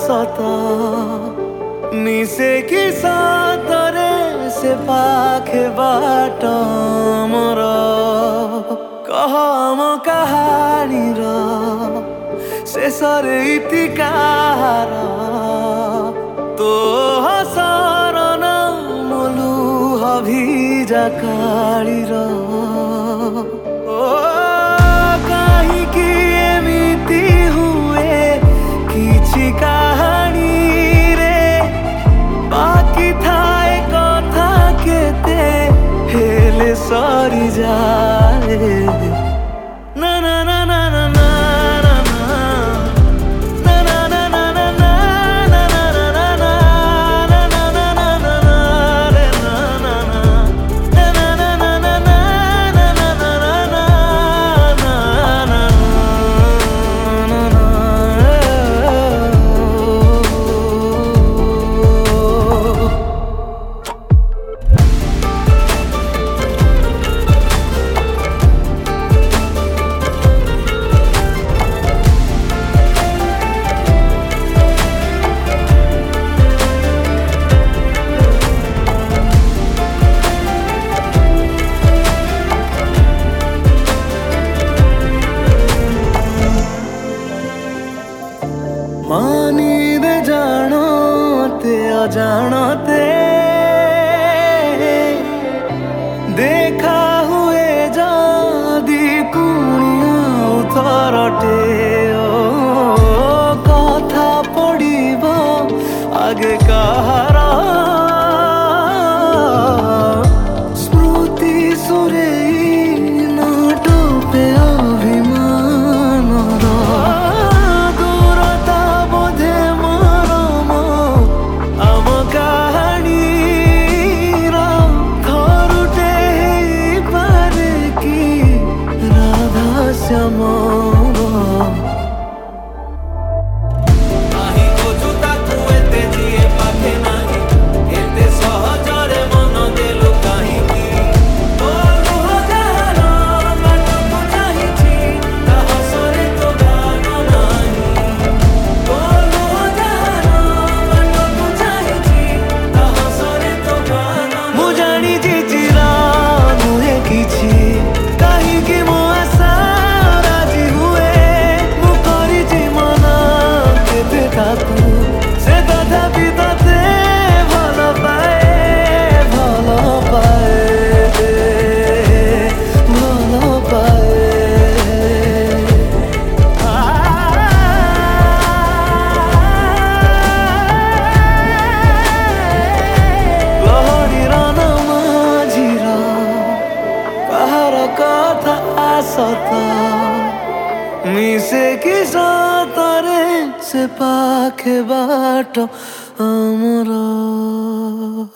सत मिसे कि सतरे से पाखे बाट मोर कह म कहानीर शेषरे इतिकार तो हसर नाम लुह भिजा कालीर कहीं एमिति हुए किछि कहानी रे बाकी थाए कथा केते हेले सरी जाए ना ना ना ना ना ना मानी दे जानते अजानते देखा हुए जादी कुणिया उथरटे कथा पड़िब आगे कहार स्मृति सुरे नाटपे अभिमान मिसे कि सतरे से पाखे बाट अमर।